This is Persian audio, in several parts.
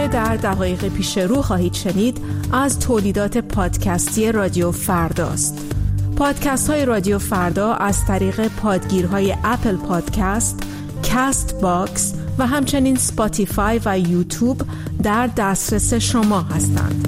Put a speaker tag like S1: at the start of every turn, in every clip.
S1: آنچه در دقایق پیش رو خواهید شنید از تولیدات پادکستی رادیو فرداست. پادکست های رادیو فردا از طریق پادگیرهای اپل پادکست، کست باکس و همچنین سپاتیفای و یوتیوب در دسترس شما هستند.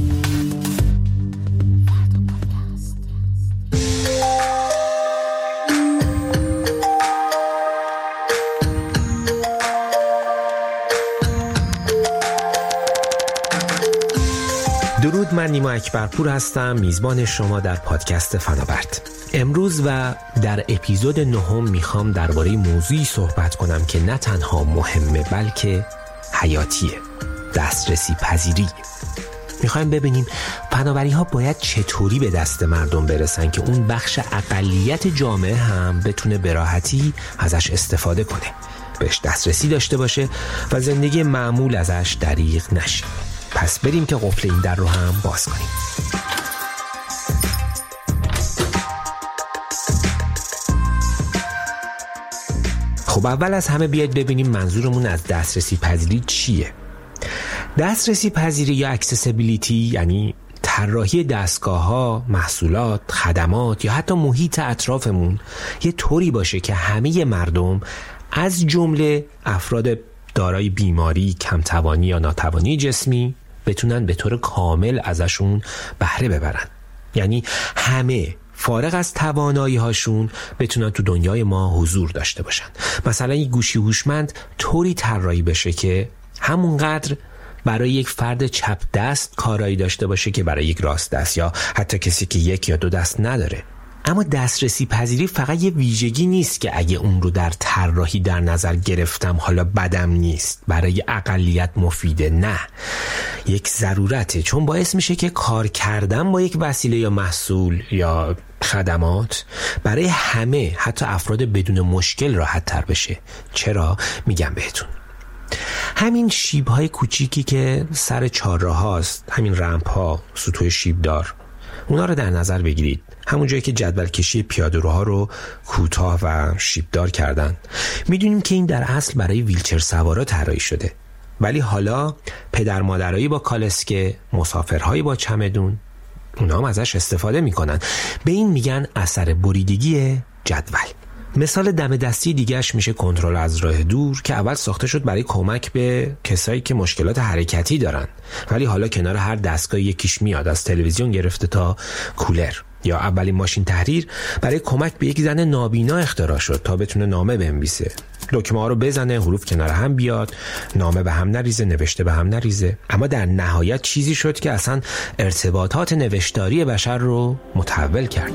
S2: درود، من نیما اکبرپور هستم، میزبان شما در پادکست فناورد. امروز و در اپیزود 9 میخوام درباره موضوعی صحبت کنم که نه تنها مهمه بلکه حیاتیه: دسترسی پذیری. میخوایم ببینیم فناوری ها باید چطوری به دست مردم برسن که اون بخش اقلیت جامعه هم بتونه به راحتی ازش استفاده کنه، بهش دسترسی داشته باشه و زندگی معمول ازش دریغ نشه. پس بریم که قفل این در رو هم باز کنیم. خب اول از همه بیاید ببینیم منظورمون از دسترسی پذیری چیه. دسترسی پذیری یا اکسسیبیلیتی یعنی طراحی دستگاه‌ها، محصولات، خدمات یا حتی محیط اطرافمون یه طوری باشه که همه مردم از جمله افراد دارای بیماری، کمتوانی یا ناتوانی جسمی بتونن به طور کامل ازشون بهره ببرن. یعنی همه فارغ از توانایی هاشون بتونن تو دنیای ما حضور داشته باشن. مثلا یک گوشی هوشمند طوری طراحی بشه که همونقدر برای یک فرد چپ دست کارایی داشته باشه که برای یک راست دست یا حتی کسی که یک یا دو دست نداره. اما دسترسی پذیری فقط یه ویژگی نیست که اگه اون رو در طراحی در نظر گرفتم حالا بدم نیست، برای اقلیت مفیده. نه، یک ضرورته، چون باعث میشه که کار کردن با یک وسیله یا محصول یا خدمات برای همه، حتی افراد بدون مشکل، راحت تر بشه. چرا؟ میگم بهتون. همین شیب‌های کوچیکی که سر چهارراه هاست، همین رمپ ها، سطوح شیبدار، اونا رو در نظر بگیرید. همون جایی که جدول کشی پیاده‌روها رو کوتاه و شیبدار کردن. میدونیم که این در اصل برای ویلچر سوارا طراحی شده، ولی حالا پدر مادرایی با کالسکه، مسافرهایی با چمدون، اونا هم ازش استفاده میکنن. به این میگن اثر بریدگی جدول. مثال دم دستی دیگهش میشه کنترل از راه دور که اول ساخته شد برای کمک به کسایی که مشکلات حرکتی دارن، ولی حالا کنار هر دستگاه یکیش میاد، از تلویزیون گرفته تا کولر. یا اولین ماشین تحریر برای کمک به یک زن نابینا اختراع شد تا بتونه نامه بنویسه، دکمه ها رو بزنه، حروف کنار هم بیاد، نامه به هم نریزه، نوشته به هم نریزه. اما در نهایت چیزی شد که اصلا ارتباطات نوشتاری بشر رو متحول کرد.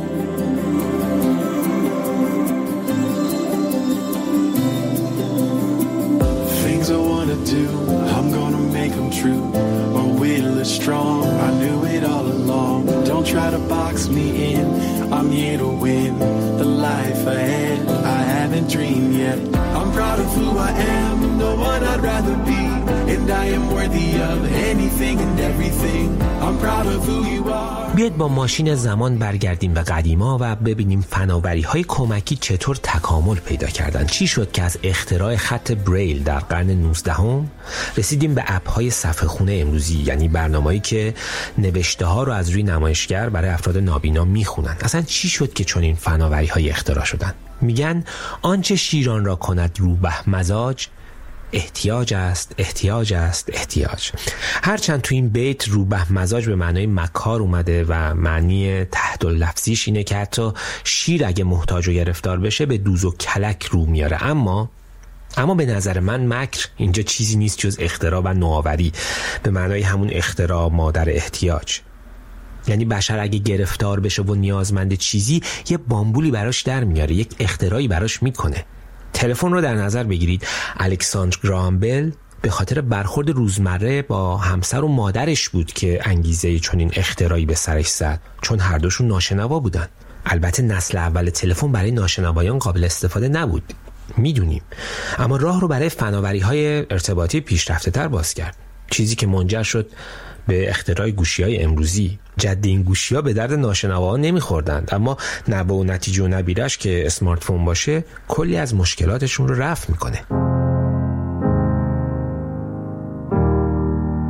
S3: I'm gonna make them true. My will is strong, I knew it all along. Don't try to box me in, I'm here to win the life ahead. I haven't dreamed yet. I'm proud of who I am, the one I'd rather be, and I am worthy of anything and everything. I'm proud of who you are.
S2: بیاید با ماشین زمان برگردیم به قدیما و ببینیم فناوری‌های کمکی چطور تکامل پیدا کردن. چی شد که از اختراع خط بریل در قرن 19 رسیدیم به اپ‌های صفحه خونه امروزی، یعنی برنامه‌ای که نوشته‌ها رو از روی نمایشگر برای افراد نابینا میخونن. اصلا چی شد که چنین فناوری‌های اختراع شدن؟ میگن آنچه شیران را کند روبه مزاج، احتیاج است، احتیاج است، احتیاج. هرچند تو این بیت روبه مزاج به معنای مکار اومده و معنی تحت لفظیش اینه که حتی شیر اگه محتاج و گرفتار بشه به دوز و کلک رو میاره. اما به نظر من مکر اینجا چیزی نیست جز اختراع و نوآوری، به معنای همون اختراع مادر احتیاج. یعنی بشر اگه گرفتار بشه و نیازمند چیزی، یه بامبولی براش در میاره، یک اختراعی براش میکنه. تلفن رو در نظر بگیرید. الکساندر گراهام بل به خاطر برخورد روزمره با همسر و مادرش بود که انگیزه چنین اختراعی به سرش زد، چون هر دوشون ناشنوا بودن. البته نسل اول تلفن برای ناشنوایان قابل استفاده نبود، میدونیم، اما راه رو برای فناوری‌های ارتباطی پیشرفته تر باز کرد، چیزی که منجر شد به اختراع گوشی‌های امروزی. جد این گوشی‌ها به درد ناشنواها نمی‌خوردند، اما نبع و نتیجه و نبیرش که اسمارت فون باشه کلی از مشکلاتشون رو رفع می‌کنه.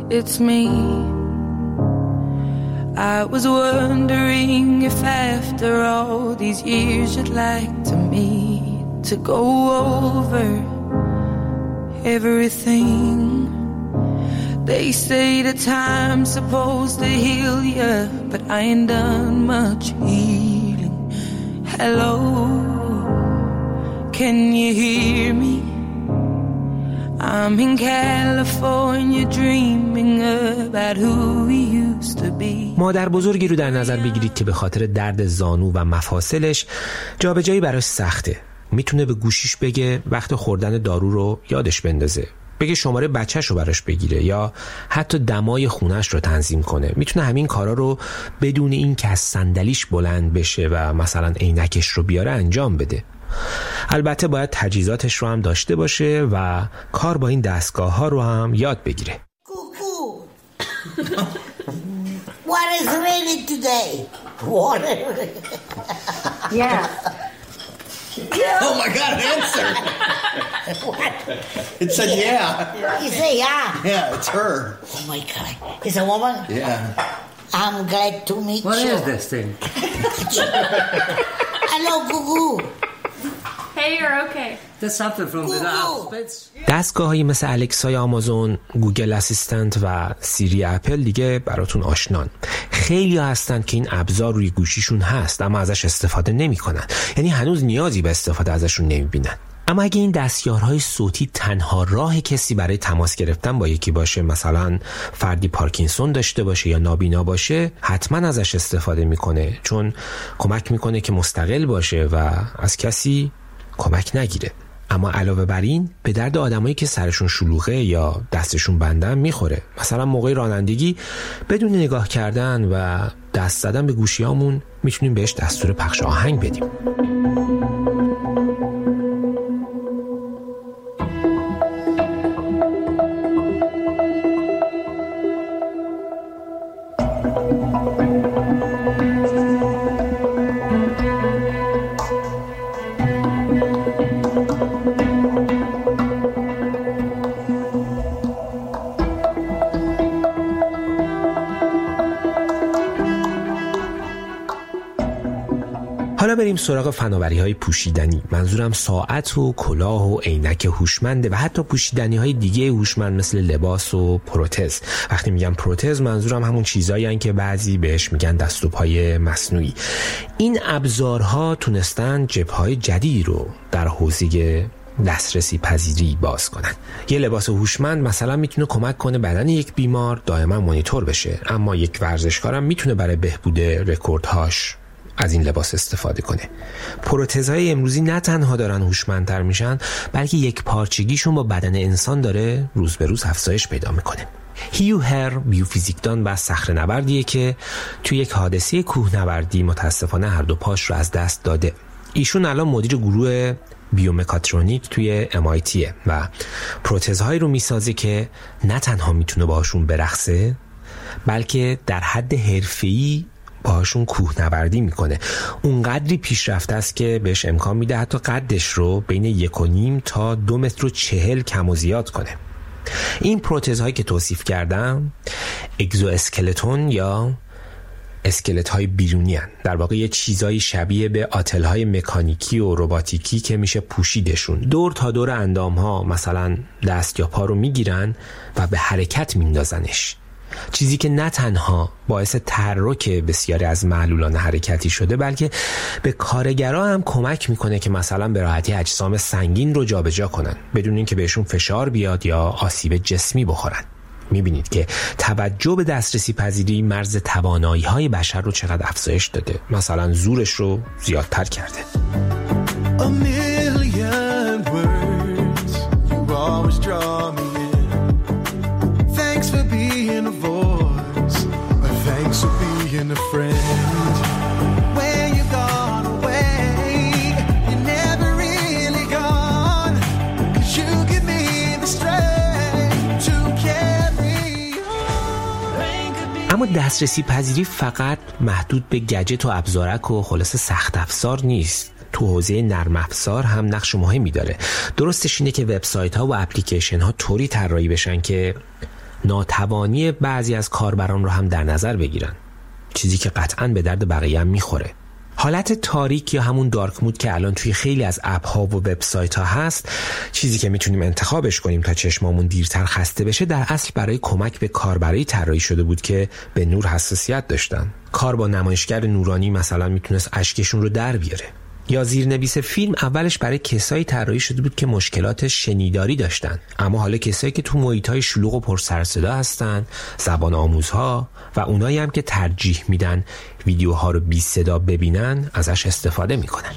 S4: it's me. I was wondering if after all these years you'd like to meet to go over everything. They say the time's supposed to heal you, but I ain't done much healing. Hello, can you hear me? I'm in California dreaming about who we used to be.
S2: مادر بزرگی رو در نظر بگیرید که به خاطر درد زانو و مفاصلش جابجایی براش سخته. میتونه به گوشیش بگه وقت خوردن دارو رو یادش بندازه، بگه شماره بچهش رو براش بگیره یا حتی دمای خونش رو تنظیم کنه. میتونه همین کارا رو بدون این که از صندلیش بلند بشه و مثلا عینکش رو بیاره انجام بده. البته باید تجهیزاتش رو هم داشته باشه و کار با این دستگاه ها رو هم یاد بگیره.
S5: Cuckoo. What is raining today? Water.
S6: Yeah.
S7: Oh my God, answer.
S5: What?
S7: It said yeah.
S5: You say yeah?
S7: Yeah, it's her.
S5: Oh my God. It's a woman?
S7: Yeah.
S5: I'm glad to meet
S6: What
S5: you.
S6: is this thing?
S5: Hello, Cuckoo.
S8: Hey, you're okay.
S6: There's something from the Alphabets.
S2: دستگاه‌هایی مثل الکسای آمازون، گوگل اسیستنت و سیری اپل دیگه براتون آشنان. خیلی هستن که این ابزار روی گوشیشون هست اما ازش استفاده نمی‌کنن. یعنی هنوز نیازی به استفاده ازشون نمی‌بینن. اما اگه این دستیارهای صوتی تنها راه کسی برای تماس گرفتن با یکی باشه، مثلا فردی پارکینسون داشته باشه یا نابینا باشه، حتما ازش استفاده میکنه، چون کمک میکنه که مستقل باشه و از کسی کمک نگیره. اما علاوه بر این به درد آدمایی که سرشون شلوغه یا دستشون بنده میخوره. مثلا موقع رانندگی بدون نگاه کردن و دست زدن به گوشیامون میتونیم بهش دستور پخش آهنگ بدیم. حالا بریم سراغ فناوری‌های پوشیدنی. منظورم ساعت و کلاه و عینک هوشمنده و حتی پوشیدنی‌های دیگه هوشمند مثل لباس و پروتز. وقتی میگم پروتز منظورم همون چیزایی هستن که بعضی بهش میگن دست و پای مصنوعی. این ابزارها تونستن جبهه‌های جدیدی رو در حوزه دسترسی پذیری باز کنن. یه لباس هوشمند مثلا میتونه کمک کنه بدن یک بیمار دائما مانیتور بشه، اما یک ورزشکارم میتونه برای بهبود رکوردهاش از این لباس استفاده کنه. پروتزهای امروزی نه تنها دارن هوشمندتر میشن، بلکه یک پارچگیشون با بدن انسان داره روز به روز افزایش پیدا میکنه. هیو هر بیوفیزیکدان و صخره‌نوردیه که توی یک حادثه کوهنوردی متاسفانه هر دو پاش رو از دست داده. ایشون الان مدیر گروه بیومکاترونیک توی MIT و پروتزهایی رو میسازه که نه تنها میتونه باهاشون برقصه، بلکه در حد حرفه‌ای باهاشون کوهنوردی میکنه. اون قدری پیشرفته است که بهش امکان میده حتی قدش رو بین 1.5 تا 2.40 متر کم و زیاد کنه. این پروتزهایی که توصیف کردم اگزو اسکلتون یا اسکلت های بیرونی هن. در واقع یه چیزایی شبیه به آتل های مکانیکی و رباتیکی که میشه پوشیدشون. دور تا دور اندام ها مثلا دست یا پا رو میگیرن و به حرکت میندازنش. چیزی که نه تنها باعث تحرک بسیاری از معلولان حرکتی شده، بلکه به کارگرها هم کمک میکنه که مثلا به راحتی اجسام سنگین رو جابجا کنن بدون اینکه بهشون فشار بیاد یا آسیب جسمی بخورن. میبینید که توجه به دسترسی پذیری مرز توانایی‌های بشر رو چقدر افزایش داده. مثلا زورش رو زیادتر کرده. اما دسترسی پذیری فقط محدود به گجت و ابزارک و خلاصه سخت افزار نیست. تو حوزه نرم افزار هم نقش مهمی داره. درستش اینه که وبسایت ها و اپلیکیشن ها طوری طراحی بشن که ناتوانی بعضی از کاربران رو هم در نظر بگیرن، چیزی که قطعاً به درد بقیه هم میخوره. حالت تاریک یا همون دارک مود که الان توی خیلی از اپ ها و وبسایت ها هست، چیزی که میتونیم انتخابش کنیم تا چشمامون دیرتر خسته بشه، در اصل برای کمک به کاربرای طراحی شده بود که به نور حساسیت داشتن. کار با نمایشگر نورانی مثلا میتونست اشکشون رو در بیاره. یا زیرنویس فیلم اولش برای کسایی طراحی شده بود که مشکلات شنیداری داشتن، اما حالا کسایی که تو محیط‌های شلوغ و پر سر و صدا هستن، زبان آموزها و اونایی هم که ترجیح میدن ویدیوها رو بی صدا ببینن ازش استفاده میکنن.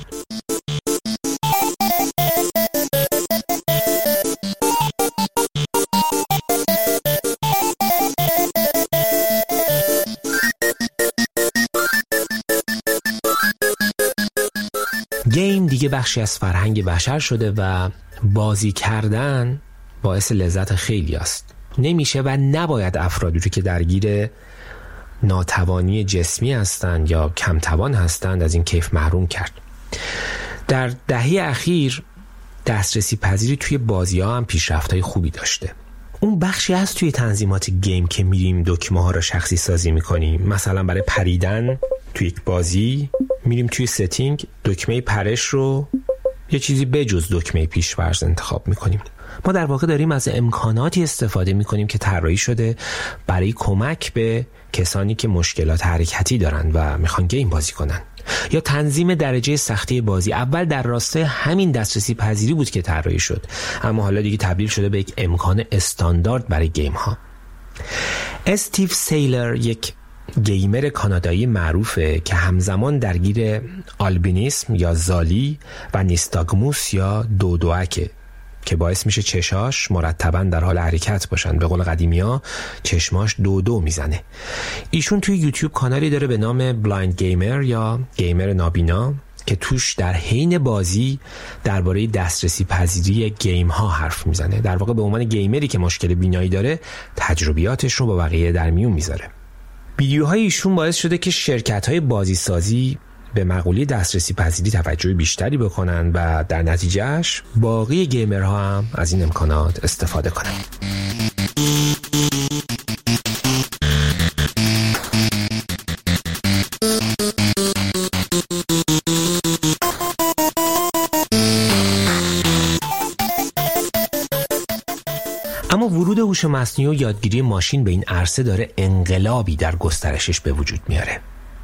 S2: گیم دیگه بخشی از فرهنگ بشر شده و بازی کردن باعث لذت خیلی است. نمیشه و نباید افرادی رو که درگیر ناتوانی جسمی هستند یا کم توان هستند از این کیف محروم کرد. در دهه اخیر دسترسی پذیری توی بازی ها هم پیشرفت‌های خوبی داشته. اون بخشی هست توی تنظیمات گیم که میریم دکمه ها رو شخصی سازی میکنیم. مثلا برای پریدن توی یک بازی میریم توی ستینگ دکمه پرش رو یه چیزی بجز دکمه پیش‌فرض انتخاب میکنیم. ما در واقع داریم از امکاناتی استفاده میکنیم که طراحی شده برای کمک به کسانی که مشکلات حرکتی دارن و میخوان گیم بازی کنن. یا تنظیم درجه سختی بازی اول در راستای همین دسترسی پذیری بود که طراحی شد، اما حالا دیگه تبدیل شده به یک امکان استاندارد برای گیم ها. استیو سیلر یک گیمر کانادایی معروفه که همزمان درگیر آلبینیسم یا زالی و نیستاگموس یا دودوکه که باعث میشه چشاش مرتباً در حال حرکت باشن. به قول قدیمی‌ها چشماش دو میزنه. ایشون توی یوتیوب کانالی داره به نام بلایند گیمر یا گیمر نابینا که توش در حین بازی درباره دسترسی پذیری گیم ها حرف میزنه. در واقع به عنوان گیمری که مشکل بینایی داره تجربیاتش رو با بقیه در میون میذاره. ویدیوهای ایشون باعث شده که شرکت‌های بازی سازی به مقوله دسترسی پذیری توجه بیشتری بکنن و در نتیجهش باقی گیمرها هم از این امکانات استفاده کنن. اما ورود هوش مصنوعی و یادگیری ماشین به این عرصه داره انقلابی در گسترشش به وجود میاره.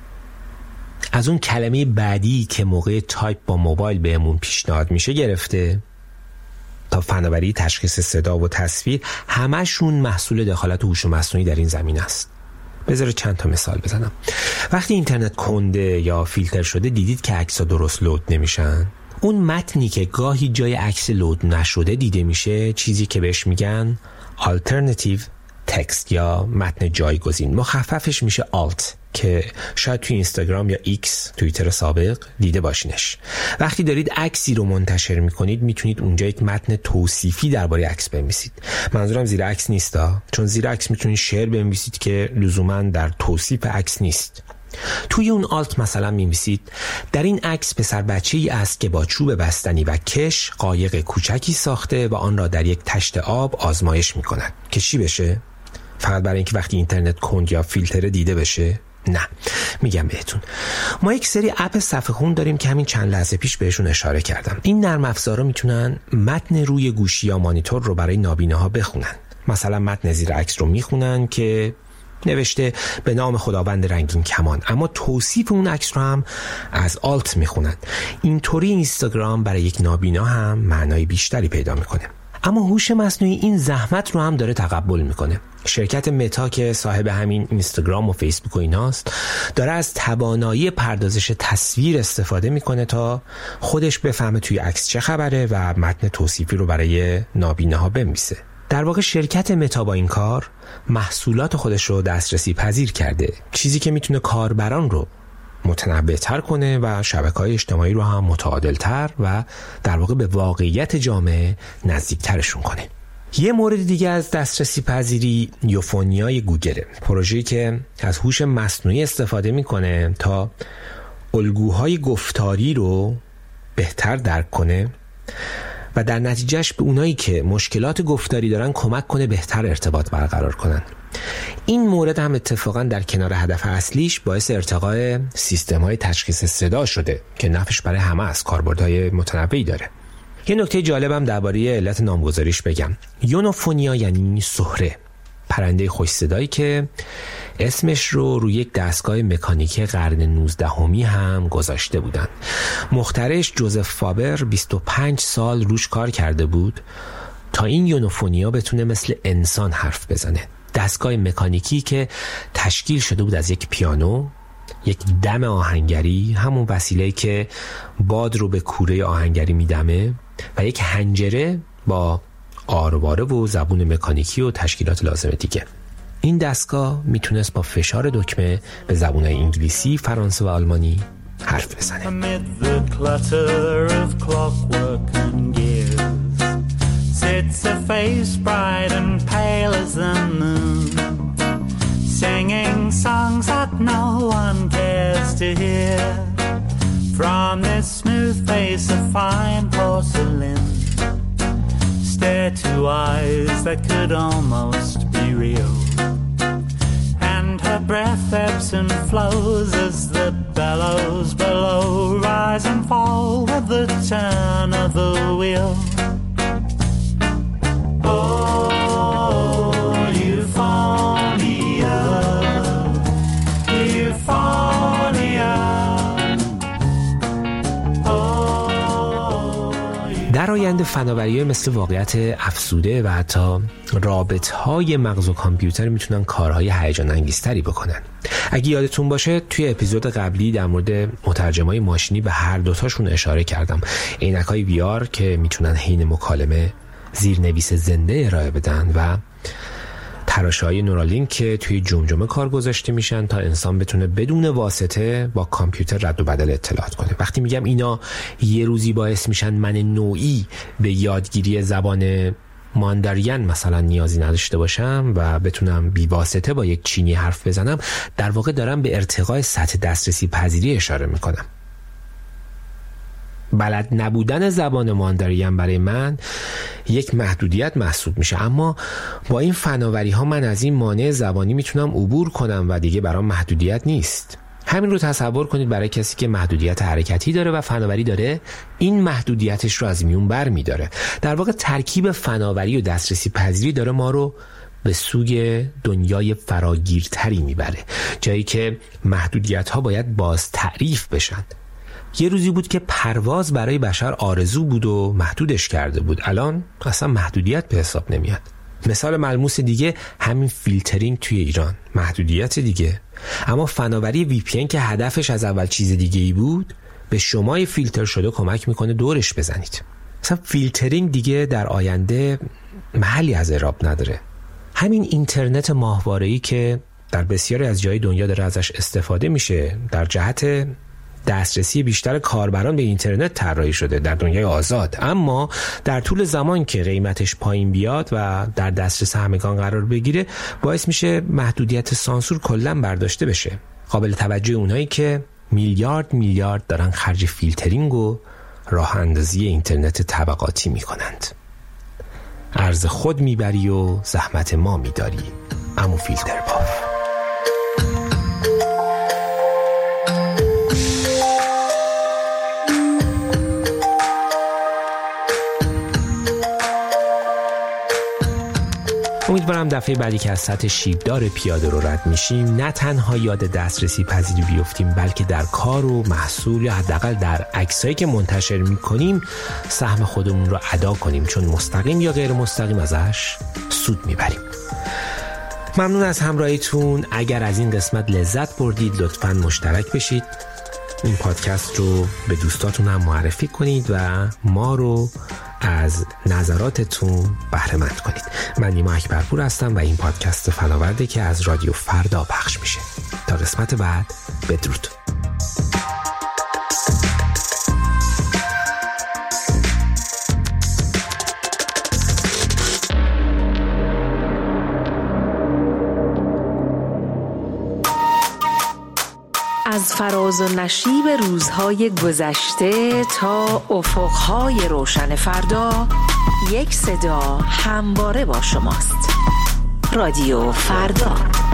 S2: از اون کلمه بعدی که موقع تایپ با موبایل بهمون پیشنهاد میشه گرفته تا فناوری تشخیص صدا و تصویر، همشون محصول دخالت هوش مصنوعی در این زمینه است. بذار چند تا مثال بزنم. وقتی اینترنت کنده یا فیلتر شده دیدید که عکس‌ها درست لود نمیشن. اون متنی که گاهی جای عکس لود نشده دیده میشه چیزی که بهش میگن alternative text یا متن جایگزین، مخففش میشه alt که شاید توی اینستاگرام یا ایکس توییتر سابق دیده باشینش. وقتی دارید عکسی رو منتشر میکنید میتونید اونجا یک متن توصیفی درباره عکس بنویسید. منظورم زیر عکس نیستا، چون زیر عکس میتونید شعر بنویسید که لزوما در توصیف عکس نیست. توی اون آلت مثلا می‌نویسید در این عکس پسر بچه‌ای است که با چوب بستنی و کش قایق کوچکی ساخته و آن را در یک تشت آب آزمایش می‌کند که چی بشه؟ فقط برای اینکه وقتی اینترنت کند یا فیلتر دیده بشه؟ نه، میگم بهتون ما یک سری اپ صفحه خون داریم که همین چند لحظه پیش بهشون اشاره کردم. این نرم افزارا میتونن متن روی گوشی یا مانیتور رو برای نابیناها بخونن. مثلا متن زیر عکس رو میخونن که نوشته به نام خداوند رنگین کمان، اما توصیف اون عکس رو هم از آلت میخونن. اینطوری اینستاگرام برای یک نابینا هم معنای بیشتری پیدا میکنه. اما هوش مصنوعی این زحمت رو هم داره تقبل میکنه. شرکت متا که صاحب همین اینستاگرام و فیسبوک و ایناست داره از توانایی پردازش تصویر استفاده میکنه تا خودش بفهمه توی عکس چه خبره و متن توصیفی رو برای نابیناها بنویسه. در واقع شرکت متا با این کار محصولات خودش رو دسترسی پذیر کرده، چیزی که میتونه کاربران رو متنوع‌تر کنه و شبکه‌های اجتماعی رو هم متعادل‌تر و در واقع به واقعیت جامعه نزدیک‌ترشون کنه. یه مورد دیگه از دسترسی پذیری یوفونیای گوگله، پروژه‌ای که از هوش مصنوعی استفاده میکنه تا الگوهای گفتاری رو بهتر درک کنه و در نتیجهش به اونایی که مشکلات گفتاری دارن کمک کنه بهتر ارتباط برقرار کنن. این مورد هم اتفاقا در کنار هدف اصلیش باعث ارتقای سیستم‌های تشخیص صدا شده که نفعش برای همه از کاربردهای متنوعی داره. یه نکته جالبم درباره علت نامگذاریش بگم. یونوفونیا یعنی سحره، پرنده خوش صدایی که اسمش رو روی یک دستگاه مکانیکی قرن 19 هم گذاشته بودن. مخترعش جوزف فابر 25 سال روش کار کرده بود تا این یونوفونیا بتونه مثل انسان حرف بزنه. دستگاه مکانیکی که تشکیل شده بود از یک پیانو، یک دم آهنگری، همون وسیله‌ای که باد رو به کوره آهنگری میدمه، و یک حنجره با آرواره و زبون مکانیکی و تشکیلات لازم دیگه. این دستگاه میتونست با فشار دکمه به زبونهای انگلیسی، فرانسه و آلمانی حرف بزنه.
S9: Sits a face bright and pale as the moon, singing songs that no one cares to hear. From this smooth face of fine porcelain, stare two eyes that could almost be real. And her breath ebbs and flows as the bellows below rise and fall with the turn of the wheel.
S2: در آینده فناوری‌های مثل واقعیت افزوده و حتی رابطه‌های مغز و کامپیوتر میتونن کارهای هیجان انگیزتری بکنن. اگه یادتون باشه توی اپیزود قبلی در مورد مترجمای ماشینی به هر دوتاشون اشاره کردم. عینک‌های VR که میتونن حین مکالمه زیرنویس زنده ارائه بدن و تراشه‌های نورالینک که توی جمجمه کار گذاشته میشن تا انسان بتونه بدون واسطه با کامپیوتر رد و بدل اطلاعات کنه. وقتی میگم اینا یه روزی باعث میشن من نوعی به یادگیری زبان ماندارین مثلا نیازی نداشته باشم و بتونم بی واسطه با یک چینی حرف بزنم، در واقع دارم به ارتقای سطح دسترسی پذیری اشاره میکنم. بلد نبودن زبان ماندارین برای من یک محدودیت محسوب میشه، اما با این فناوری ها من از این مانع زبانی میتونم عبور کنم و دیگه برام محدودیت نیست. همین رو تصور کنید برای کسی که محدودیت حرکتی داره و فناوری داره این محدودیتش رو از میون بر میداره. در واقع ترکیب فناوری و دسترسی پذیری داره ما رو به سوی دنیای فراگیرتری میبره، جایی که محدودیت ها باید باز تعریف بشن. یه روزی بود که پرواز برای بشر آرزو بود و محدودش کرده بود، الان اصلا محدودیت به حساب نمیاد. مثال ملموس دیگه همین فیلترینگ توی ایران، محدودیت دیگه. اما فناوری VPN که هدفش از اول چیز دیگه ای بود، به شما فیلتر شده کمک میکنه دورش بزنید. مثلا فیلترینگ دیگه در آینده محلی از اعراب نداره. همین اینترنت ماهواره‌ای که در بسیاری از جای دنیا داره ازش استفاده میشه در جهت دسترسی بیشتر کاربران به اینترنت طراحی شده در دنیای آزاد، اما در طول زمان که قیمتش پایین بیاد و در دسترس همگان قرار بگیره باعث میشه محدودیت سانسور کلاً برداشته بشه. قابل توجه اونایی که میلیارد دارن خرج فیلترینگ و راه اندازی اینترنت طبقاتی میکنند. ارز خود میبری و زحمت ما میداری، امو فیلتر باف. امیدوارم دفعه بعدی که از سطح شیبدار پیاده رو رد میشیم نه تنها یاد دسترسی پذیری بیفتیم، بلکه در کار و محصول یا حداقل در عکسایی که منتشر میکنیم سهم خودمون رو ادا کنیم، چون مستقیم یا غیر مستقیم ازش سود میبریم. ممنون از همراهیتون. اگر از این قسمت لذت بردید لطفاً مشترک بشید، این پادکست رو به دوستاتون هم معرفی کنید و ما رو از نظراتتون بهره مند کنید. من نیما اکبرپور هستم و این پادکست فناورده که از رادیو فردا پخش میشه. تا قسمت بعد، بدرود.
S1: از از فراز و نشیب روزهای گذشته تا افقهای روشن فردا، یک صدا همواره با شماست. رادیو فردا.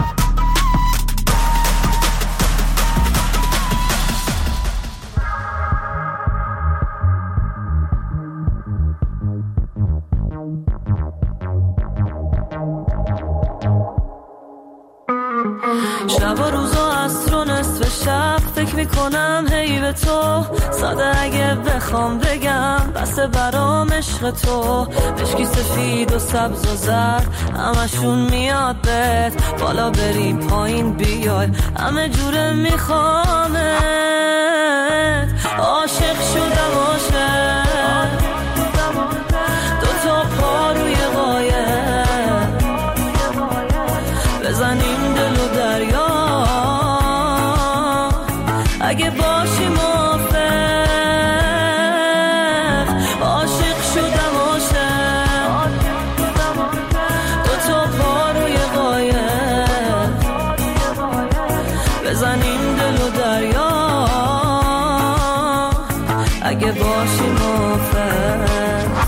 S10: شب و روزا عصر و نصف شب فکر میکنم هی به تو، ساده اگه بخوام بگم بسه برام عشق تو. مشکی سفید و سبز و زرد همشون میاد بهت، بالا بری پایین بیای همه جوره میخوامت. عاشق شدم عاشق، دوتا پا روی قایق، بزنیم دل و دریا اگه باشی موافق. عاشق شدم عاشق، دوتا پا روی قایق، بزنیم دل و دریا اگه باشی موافق.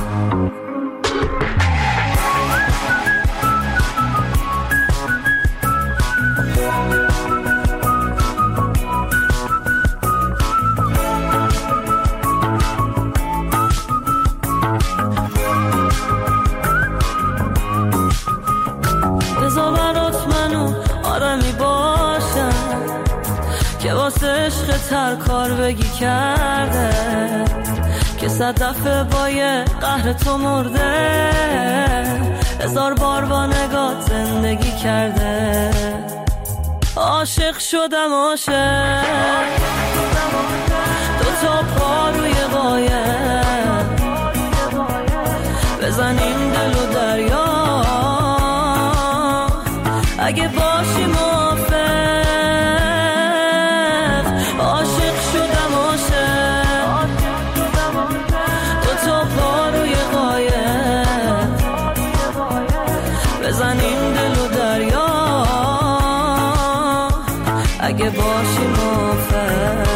S10: که واسه عشق تر کار بگی کرده، که 100 دفعه با یه قهر تو مرده، 1000 بار با نگات زندگی کرده. عاشق شدم عاشق، دوتا پا روی قایق، بزنیم دل و دریا اگه باشی موافق. عاشق شدم عاشق، دوتا پا روی قایق، بزنیم دل و دریا اگه باشی موافق.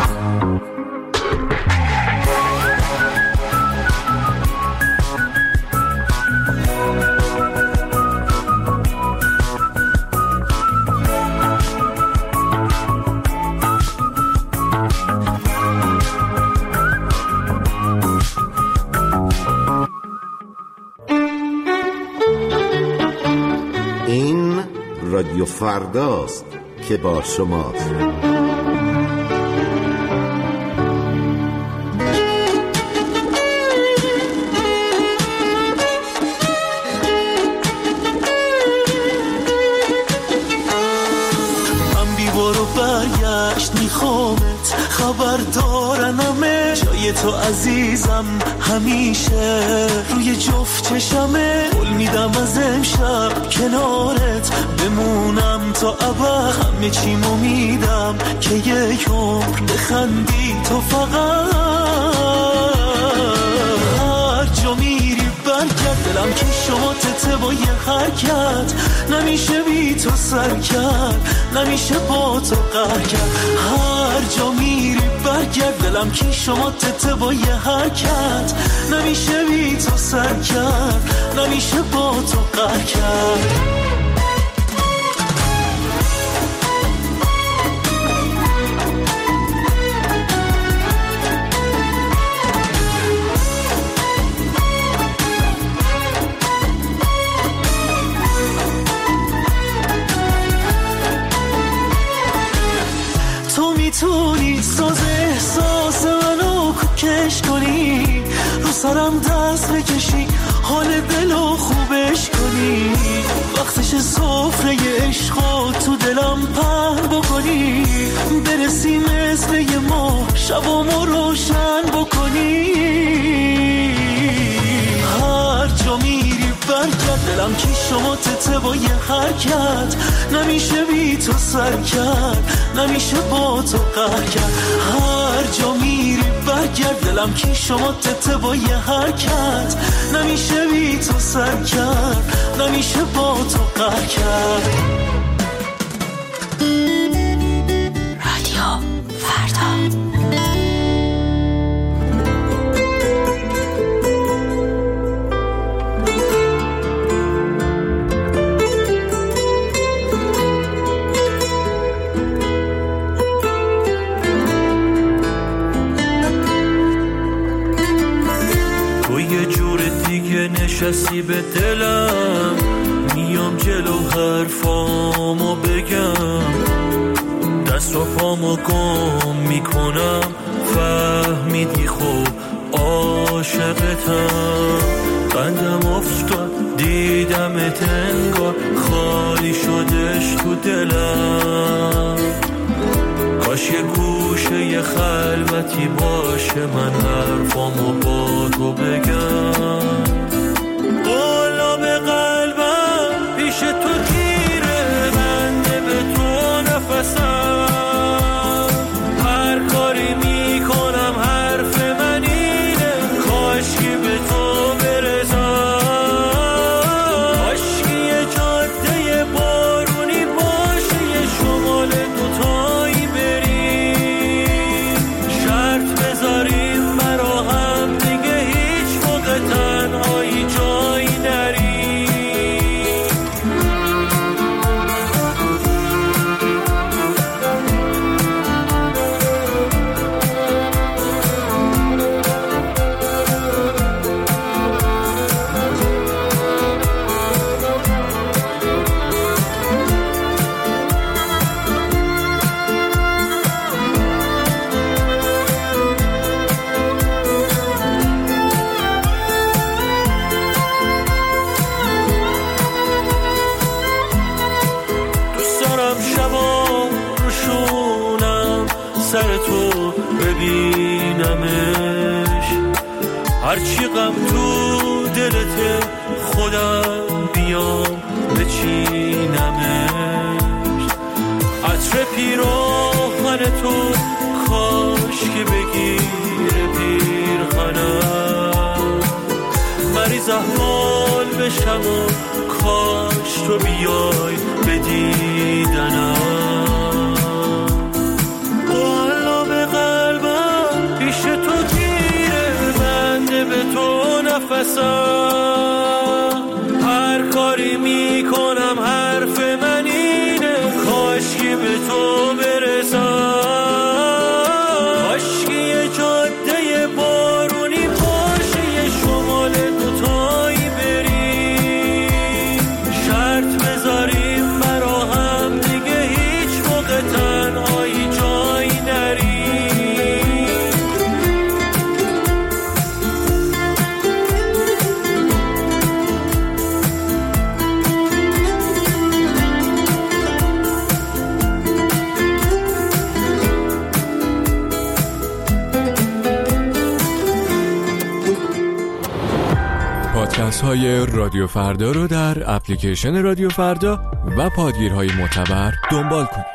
S11: رادیو فرداست که با شماست.
S3: من بی برو برگشت میخوامت، خبر دارنمه جای تو عزیزم همیشه روی جفت چشمه. قول میدم از امشب کنارت بمونم تا ابد، همه چیمو میدم که یک عمر بخندی تو فقط. هر جا میری برگرد، دلم که شما تته با یه حرکت، نمیشه بی تو سر کرد، نمیشه با تو قهر کرد. هر جا میری برگرد، دلم که شما تته با یه حرکت، نمیشه بی تو سر کرد، نمیشه با تو قهر کرد. میتونی ساز احساس منو کوکش کنی، رو سرم دست بکشی، حال دلو خوبش کنی، وقتش سفره عشقو تو دلم پهن بکنی، برسی مثل یه ماه شبامو روشن بکنی. هر جا میری برگرد، دلم که شما تته با یه حرکت، نمیشه بی تو سر کرد، نمیشه با تو قهر کرد. هر جا میری برگرد، دلم که شما تته با یه حرکت، نمیشه بی تو سر کرد، نمیشه با تو قهر کرد.
S1: رادیو
S12: نشستی به دلم، میام جلو حرفامو بگم، دست و پامو گم میکنم، فهمیدی خب عاشقتم. قندم افتاد دیدمت انگار خالی شدش تو دلم، کاش یه گوشه یه خلوتی باشه من حرفامو با تو بگم. بالا به قلبم پیش تو گیره، بنده به تو نفسم، هر کاری میکنم حرف من اینه، کاشکی به تو برسم، کاشکی یه جاده بارونی باشه، یه شمال دوتایی بریم، شرط بذاریم برا هم دیگه هیچ موقع تنهایی جایی نریم. سر تو ببینمش، هرچی غم تو دلته خودم بیام بچینمش، عطر پیراهن تو کاش که بگیره پیرهنم، مریض احوال بشم و کاش تو بیای بدیدنم. به تو نفسم، هر کاری میکنم حرف من اینه، کاشکی به تو برسم، کاشکی یه جاده بارونی باشه، یه شمال دوتایی بریم، شرط بذاریم برا هم دیگه هیچ موقع تنهایی جایی نریم.
S13: پادکست های رادیو فردا رو در اپلیکیشن رادیو فردا و پادگیرهای معتبر دنبال کنید.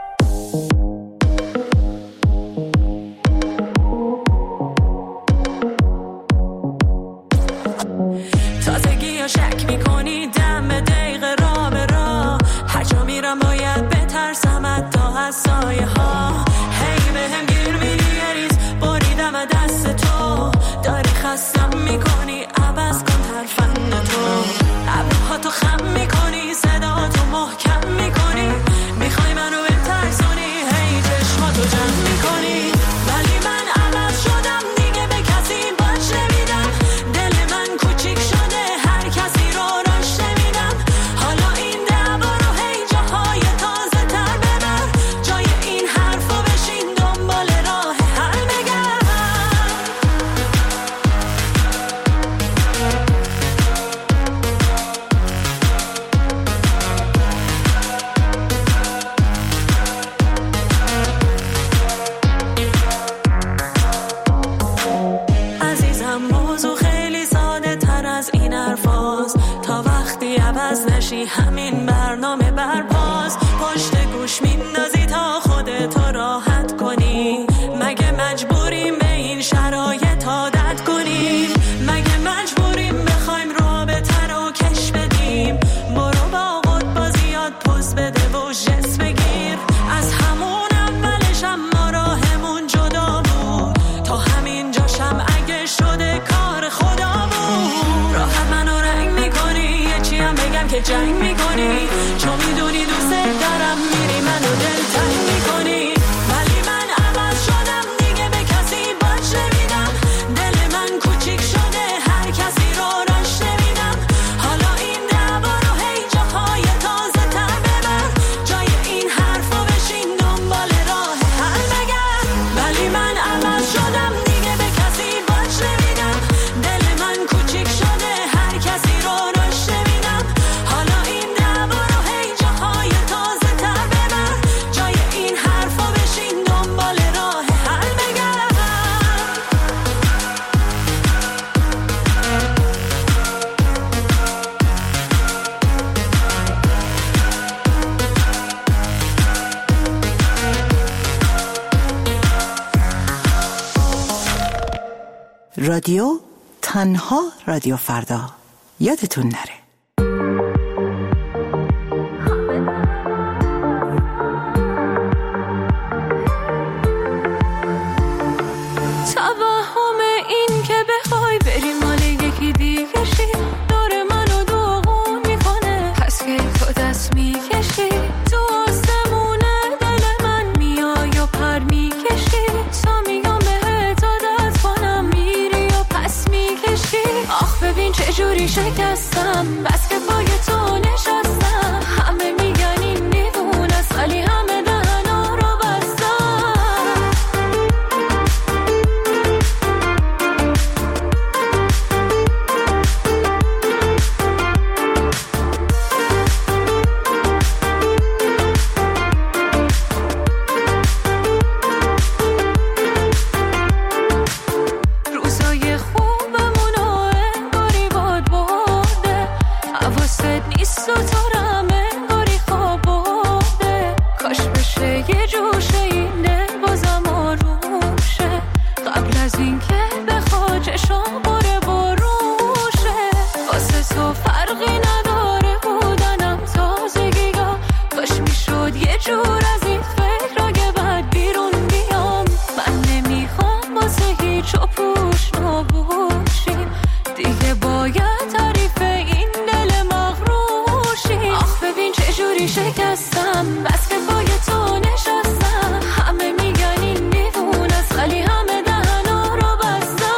S10: تازگی ها شک میکنی دم به دقیقه را به را، هر جا میرم باید بترسم حتی از سایه ها، هی به هم گیر میری یه ریز بریدم دست تو، داری خستم میکنی عوض کن ترفند تو، ابروها تو خم میکنی صدا تو محکم میکنی، میخوای منو
S14: رادیو تنها رادیو فردا. یادتون نره.
S10: توهم این که بخوای بری مال یکی دیگه شی، دور منو داغون میکنه. پس که تو دست میکشی تو آسمونه، دل من میای و پر میکشی. تا میگم بهت عادت کنم میری و پس میکشی. آخ ببین چجوری شکستم، بس که پای تو نشستم. همه میگن این دیوونه است ولی همه دهنا رو بستم. روزای خوبمونو انگاری باد برده، حواست نیست و تو رو انگاری خواب برده. کاش بشه یه جوشه این دل بازم آروم شه، قبل از این که بخواد چشام بره بروشه. واسه تو فرقی نداره بودنم تازگی ها، کاش میشد یه جور از این فکر اگه بعد بیرون بیام. من نمیخوام واسه هیچ و پوش نباشیم، دیگه باید تعریف این دل مغروشی. آخ ببین چجوری شکستم، بس که پای تو نشستم. همه میگن این دیوونه است ولی همه دهنا رو بستم.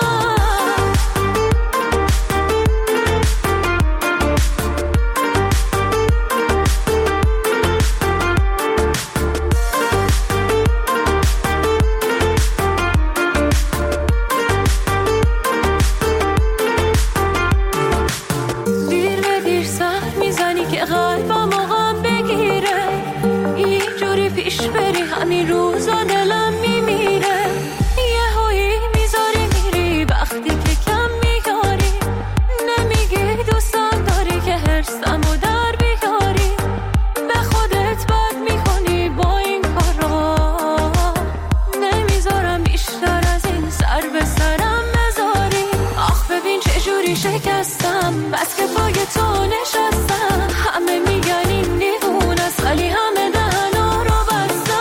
S10: دیر به دیر سر میزنی که قلبم غم بگیره. اینجوری پیش بری همین روزا دلم میمیره. یه هایی میذاری میری وقتی که کم میگاری. نمیگی دوستم داری که هرسمو در بیاری. به خودت بد میکنی با این کارا، نمیذارم بیشتر از این سر به سرم بذاری. آخ ببین چجوری شکستم، بس که پای تو نشستم. همه میگن این دیوونه است ولی همه دهنا رو بستم.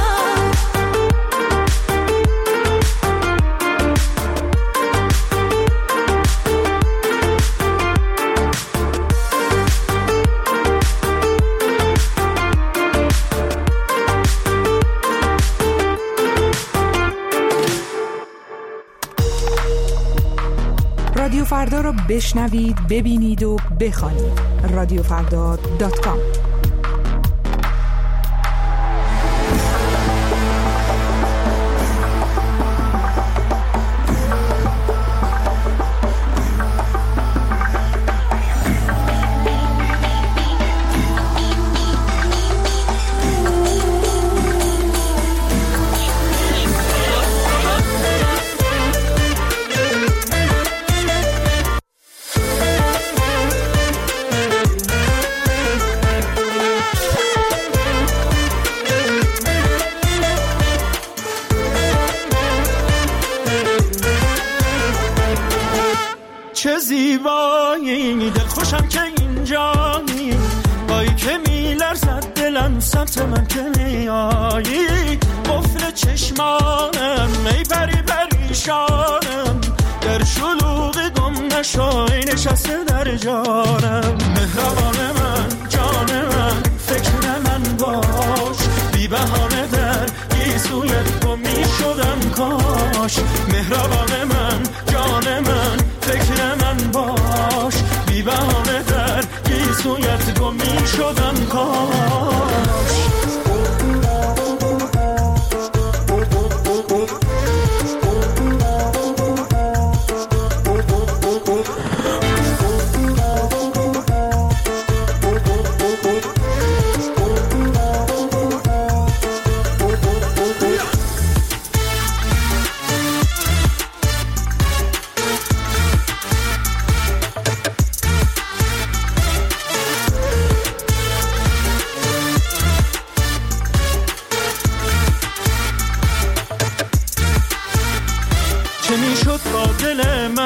S1: رادیو فردا رو بشنوید، ببینید و بخوانید. رادیوفردا.com.
S12: چه زیبایی دل خوشم که اینجایی، بایی که میلرزد دلم سمت من که میایی. قفل چشمانم ای پری پریشانم، در شلوغ گم نشای نشسته در جانم. مهربان من جان من فکر من باش، بی بهانه در گیسویت گم میشدم کاش. مهربان من جان من فکر من باش، بی بهانه در گیسویت گم میشدم کاش.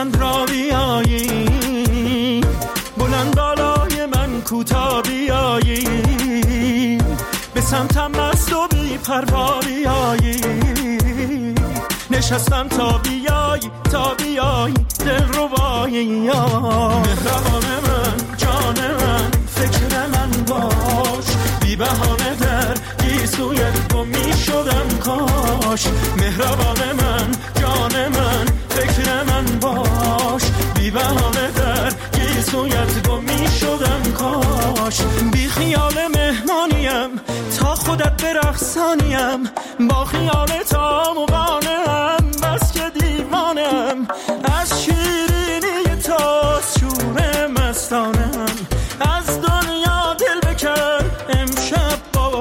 S12: من را بیایی، بلند بالای من کوتا بیایی، به سمتم مست و بی پروا بیایی، نشستم تا بیایی تا بیایی دل ربایی. مهربان من جان من فکر من باش، بی بهانه در گیسویت گم می شدم کاش. مهربان من جان من فکر من باش، بی بهانه در گیسویت گم می شدم کاش. بی خیال مهمانیم تا خودت برقصانیم، با خیال تا مقانم بس که دیوانم، از شیرینی تا شور مستانم، از دنیا دل بکن امشب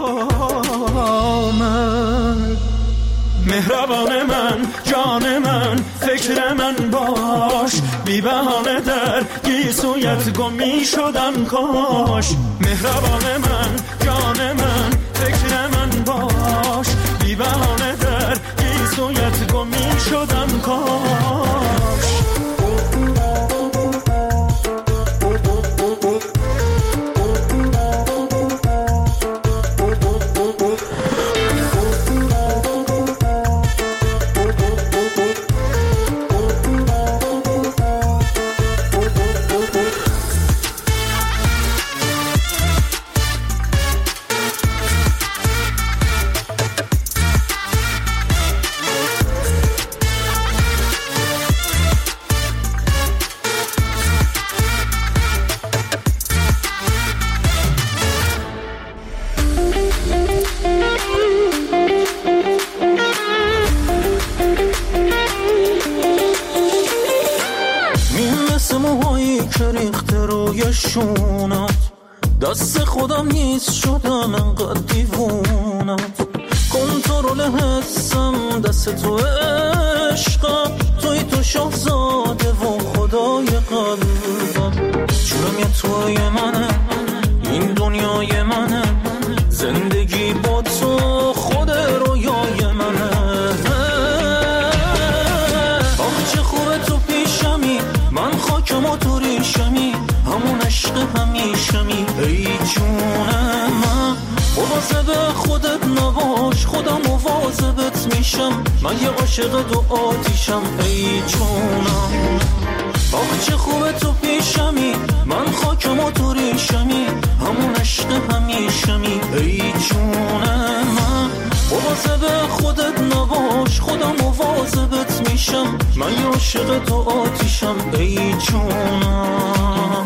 S12: با من. مهربان من جان من فکر من باش، بی بهانه در گیسویت گم می شدم کاش. مهربان من جان من فکر من باش، بی بهانه در گیسویت گم می شدم کاش.
S15: دست خودم نیست شدم انقدر دیوونت، کنترل حسم دست تو عشقم، توی تو شاهزاده و خدای قلبم. جونم یه توی منه این دنیای منه، زندگی با تو خود رویای منه. آخ چه خوبه تو پیشمی، من خاکم و تو ریشمی، همون عشق همیشمی. ای جونم من مواظب خودت نباش، خودم مواظبت میشم، من یه عاشق دو آتیشم. ای جونم آخ چه خوبه تو پیشمی، من خاکم و تو ریشمی، همون عشق همیشمی. ای جونم من مواظب خودت نباش، خودم مواظبت میشم، من یه عاشق دو آتیشم. ای جونم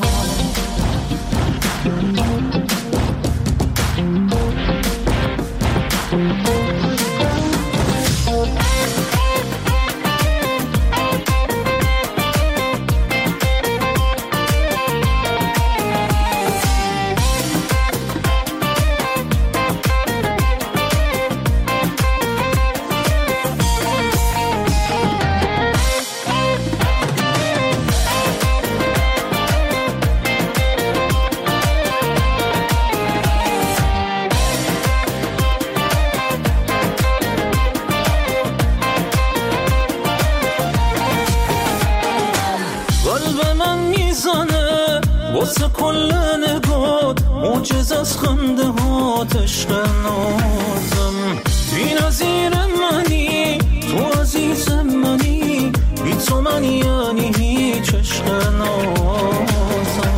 S15: واسه کل نگات موجز از خنده هات، عشق نازم بی نظیر منی، تو عزیز منی، بی تو من یعنی هیچ. عشق نازم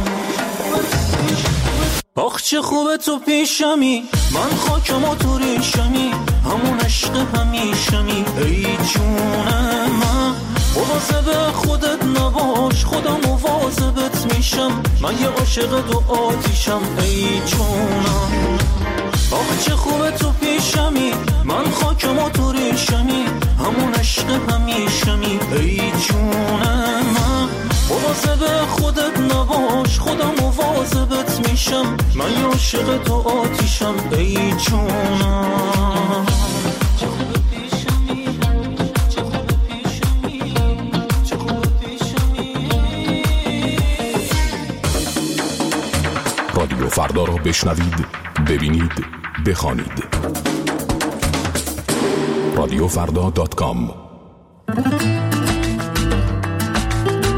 S15: آخ چه خوبه تو پیشمی، من خاکم و تو ریشمی، همون عشق همیشمی. ای جونم من مواظب خودت نباش، خودم مواظبت میشم، من یه عاشق دو آتیشم. ای جونم آخ چه خوبه تو پیشمی، من خاکم و تو ریشمی، همون عشق همیشمی. ای جونم من مواظب خودت نباش، خودم مواظبت میشم، من یه عاشق دو آتیشم. ای جونم
S16: رادیو فردا را بشنوید، ببینید، بخوانید. رادیوفردا.com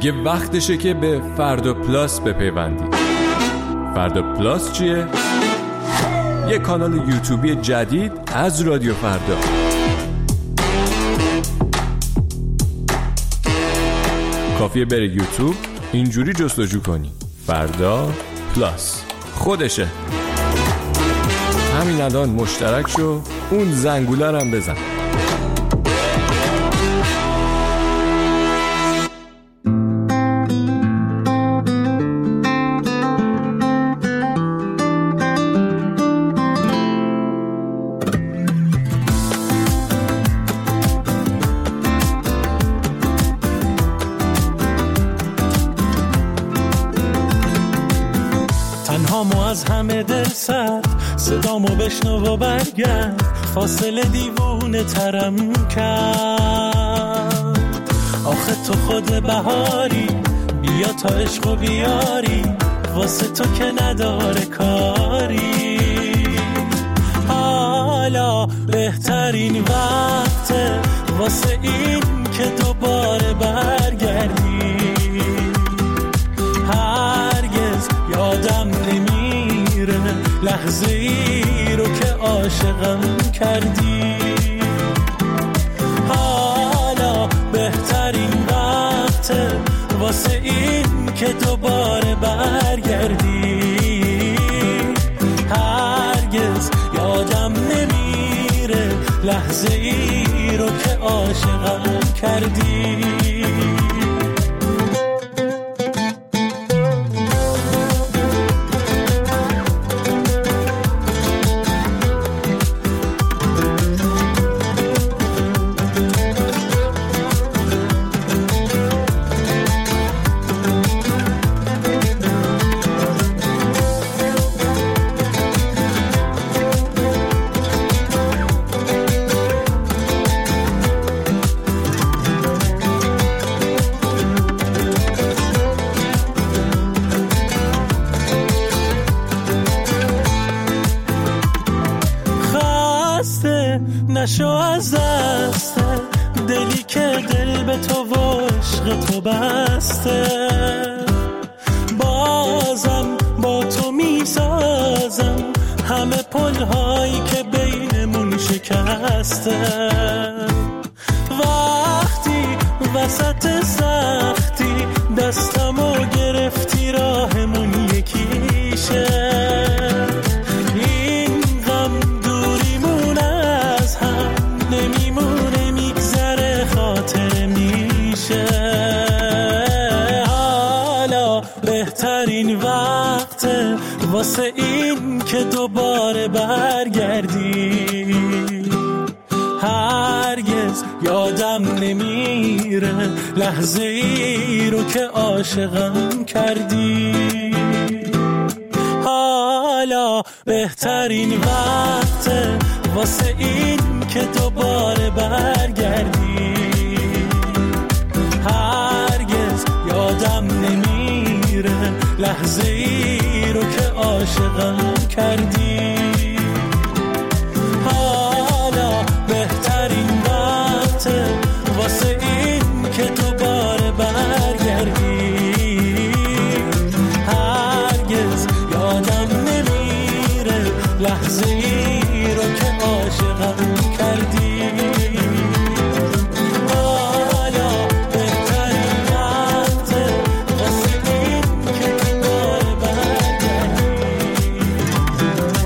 S13: دیگه وقتشه که به فردا پلاس بپیوندید. فردا پلاس چیه؟ یه کانال یوتیوبی جدید از رادیو فردا. کافیه بره یوتیوب، اینجوری جستجو کنی فردا پلاس، خودشه. همین الان مشترک شو، اون زنگوله رو هم بزن.
S15: تنهامو از همه دل سرد، صدامو بشنو و برگرد، فاصله دیوونه ترم کرد. آخه تو خود بهاری، بیا تا عشق و بیاری، واسه تو که نداره کاری. حالا بهترین وقته واسه این که دوباره برگردی. هرگز یادم نمیره لحظه ای رو که عاشقم کردی. حالا بهترین وقته واسه این که دوباره برگردی. هرگز یادم نمیره لحظه ای رو که عاشقم کردی. نشو از دست دلی که دل به تو و عشق تو بسته. بازم با تو میسازم همه پلهایی که بینمون شکسته. وقتی وسط سختی دستمو گرفتی راهمون یکیشه. نمیمونه میگذره خاطر میشه. حالا بهترین وقته واسه این که دوباره برگردی. هرگز یادم نمیره لحظه ای رو که عاشقم کردی. حالا بهترین وقته واسه این که دوباره برگردی. هرگز یادم نمیره لحظه ای رو که عاشقم کردی. حالا بهترین وقته واسه این که دوباره برگردی. هرگز یادم نمیره لحظه ای رو که عاشقم کردی. حالا بهترین وقته واسه این که دوباره برگردی.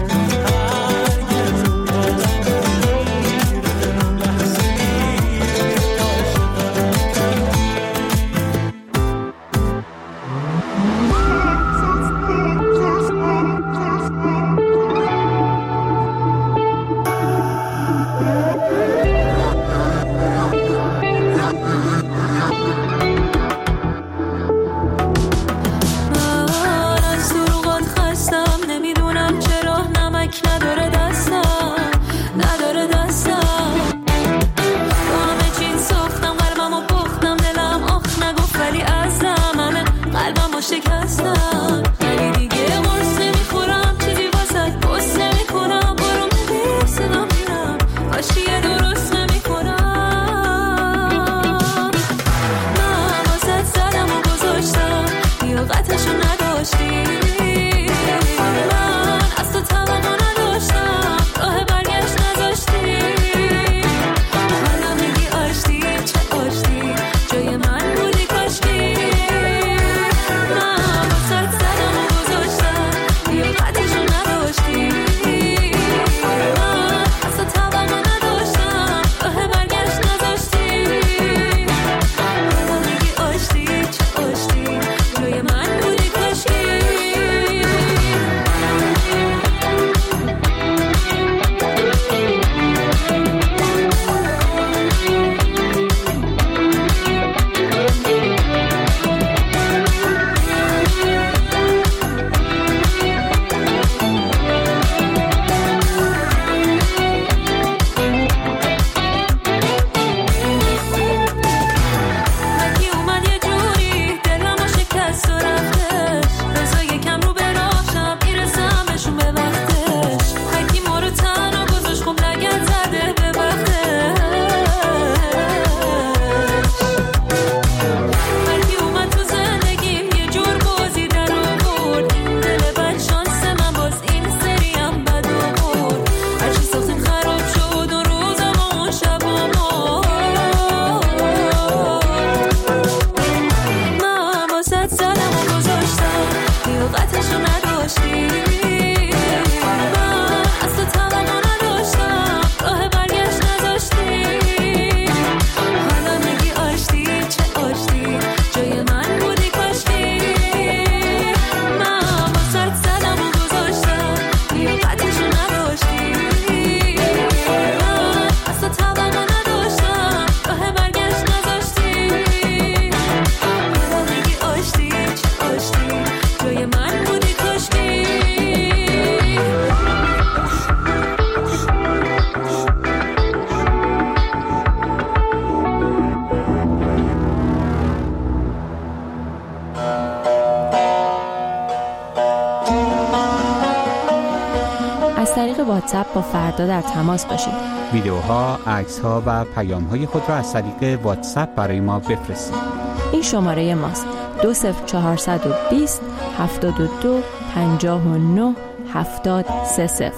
S17: از طریق واتساپ با فردا در تماس باشید.
S18: ویدیوها، عکس‌ها و پیام‌های خود را از طریق واتساپ برای ما بفرستید.
S17: این شماره ماست: 20420 72 59 7030.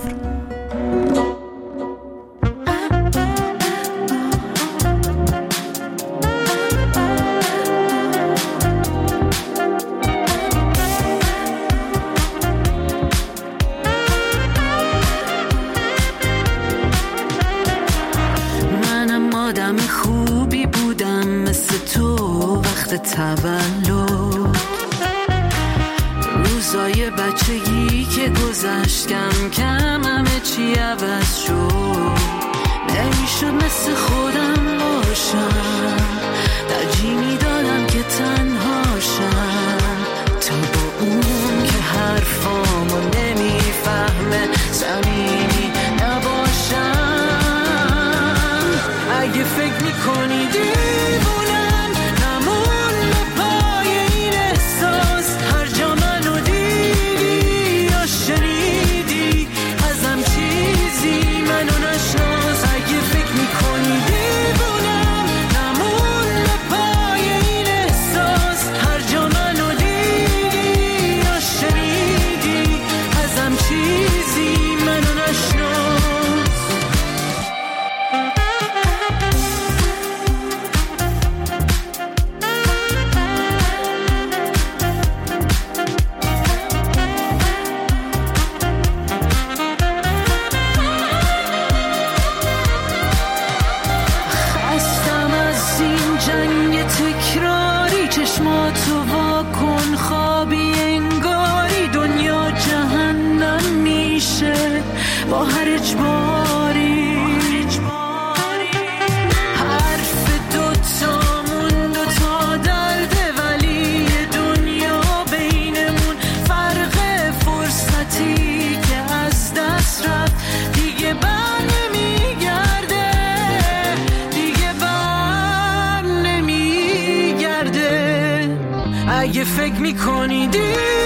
S10: آدم خوبی بودم مثل تو وقت تولد، روزای بچگی که گذشت کم کم همه چی عوض شد. نمیشد مثل خودم باشم، ترجیح میدادم که تنهاشم تا با اون که حرفامو نمیفهمه صمیمی نباشم. اگه فکر میکنی دیوونم نمون پای این احساس، هر جا منو دیدی یا شنیدی ازم چیزی منو نشناس. اگه فکر میکنی دیوونم نمون پای این احساس، هر جا منو دیدی یا شنیدی ازم چیزی منو نشناس. چشماتو واکن خوابی انگاری دنیا جهنم میشه با هر اجباری. حرف دوتامون دوتا درده ولی دنیا بینمون فرق فرصتی که از دست رفت دیگه بر نمیگرده، دیگه بر نمیگرده. اگه فکر میکنی